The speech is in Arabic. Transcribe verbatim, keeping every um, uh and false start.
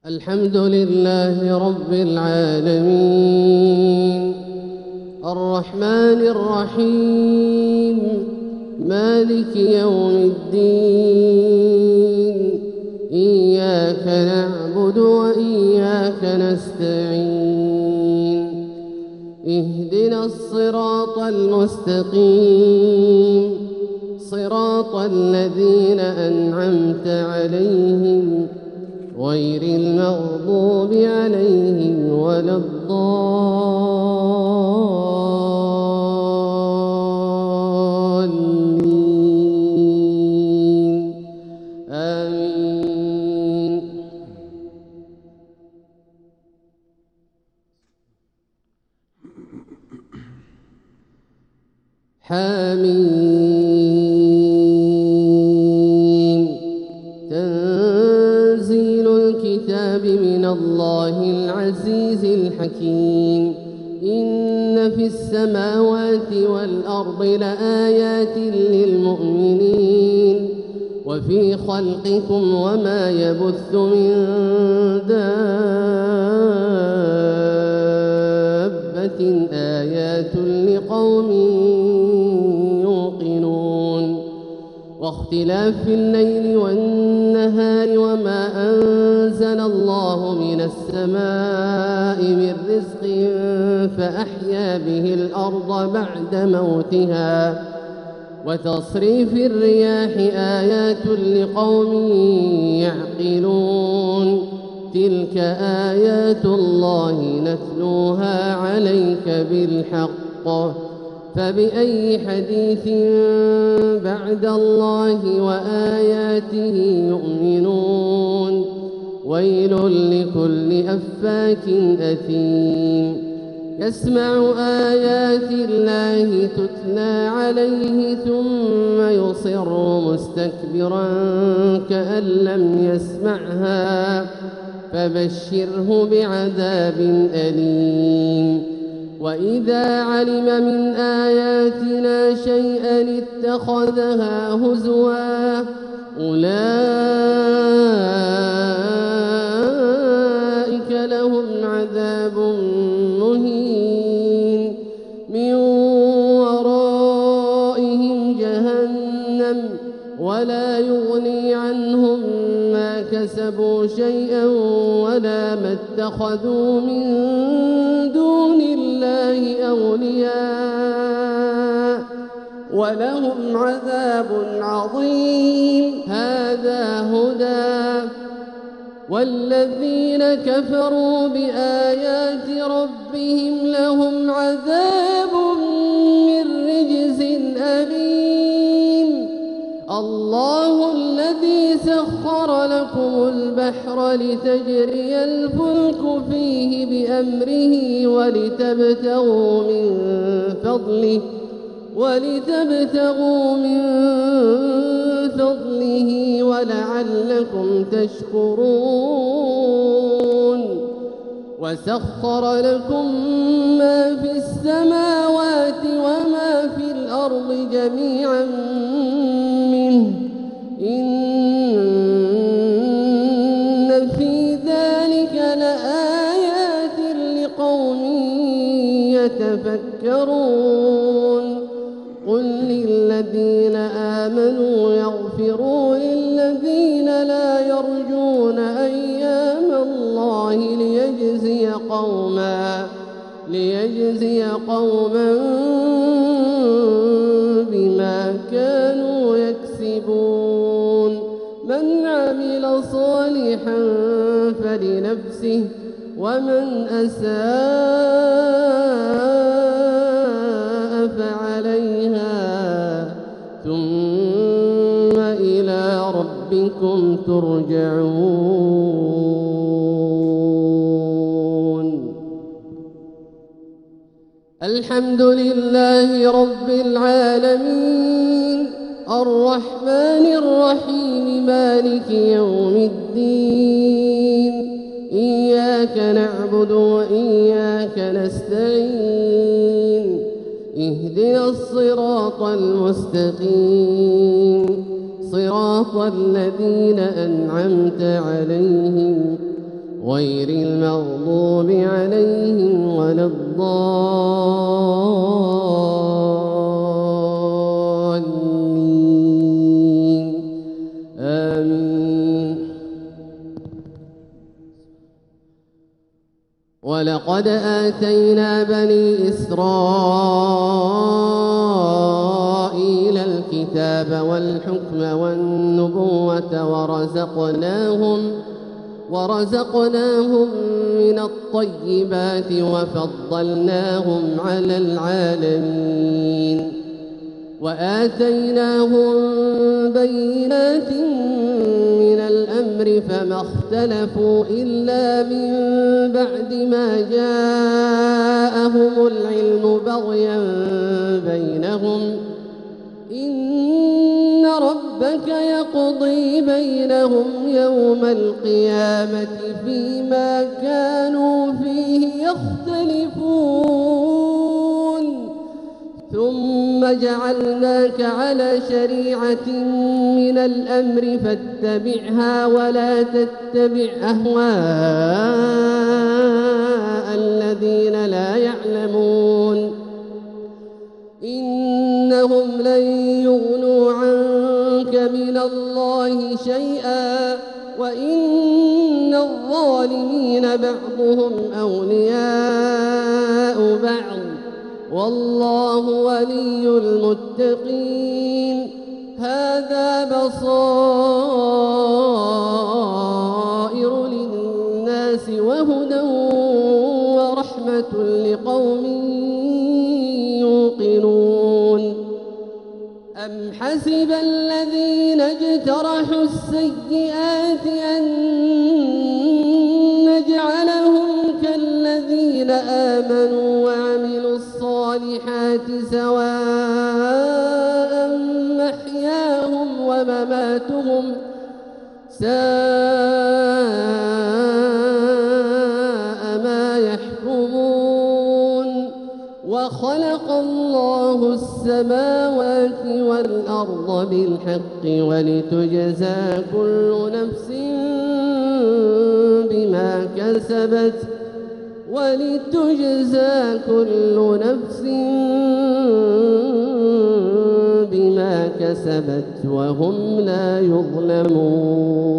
الحمد لله رب العالمين الرحمن الرحيم مالك يوم الدين إياك نعبد وإياك نستعين اهدنا الصراط المستقيم صراط الذين أنعمت عليهم غير المغضوب عليهم ولا الضالين آمين. حميم تنزيل الكتاب من الله العزيز الحكيم. إن في السماوات والأرض لآيات للمؤمنين وفي خلقكم وما يبث من دابة آيات لقوم يوقنون. واختلاف الليل والنهار وما أنزل الله من السماء من رزق فأحيا به الأرض بعد موتها وتصريف الرياح آيات لقوم يعقلون. تلك آيات الله نتلوها عليك بالحق فبأي حديث بعد الله وآياته يؤمنون. ويل لكل أفاك أثيم يسمع آيات الله تتلى عليه ثم يصر مستكبرا كأن لم يسمعها فبشره بعذاب أليم. وإذا علم من آياتنا شيئا اتخذها هزوا أولئك لهم عذاب مهين من ورائهم جهنم ولا يغني عنهم ما كسبوا شيئا ولا ما اتخذوا من دون الله أولياء ولهم عذاب عظيم. هذا هدى والذين كفروا بآيات ربهم لهم عذاب من رجز أليم. الله الذي سخر لكم البحر لتجري الفلك فيه بأمره ولتبتغوا من فضله ولتبتغوا من فضله ولعلكم تشكرون. وسخر لكم ما في السماوات وما في الأرض جميعا منه إن في ذلك لآيات لقوم يتفكرون. قل للذين آمنوا يغفروا للذين لا يرجون أيام الله ليجزي قوما ليجزي قوما بما كانوا يكسبون. من عمل صالحا فلنفسه ومن أساء فعليها ثم إلى ربكم ترجعون. الحمد لله رب العالمين الرحمن الرحيم مالك يوم الدين إياك نعبد وإياك نستعين اهدنا الصراط المستقيم صراط الذين أنعمت عليهم غير المغضوب عليهم ولا الضالين آمين. ولقد آتينا بني إسرائيل الكتاب والحكم والنبوة ورزقناهم ورزقناهم من الطيبات وفضلناهم على العالمين وآتيناهم بينات من الأمر فما اختلفوا إلا من بعد ما جاءهم العلم بغيا بينهم إن ربك يقضي بينهم يوم القيامة فيما كانوا فيه يختلفون ثم جعلناك على شريعة من الأمر فاتبعها ولا تتبع أهواء الذين لا يعلمون إنهم لن يغنوا عنك من الله شيئا وإن الظالمين بعضهم أولياء بعض والله ولي المتقين. هذا بصائر للناس وهدى ورحمة لقوم يوقنون. أم حسب الذين اجترحوا السيئات أن نجعلهم كالذين آمنوا وعملوا الصالحات سواء محياهم ومماتهم ساء ما يحكمون. وخلق الله السماوات والأرض بالحق ولتجزى كل نفس بما كسبت ولتجزى كل نفس بما كسبت وهم لا يظلمون.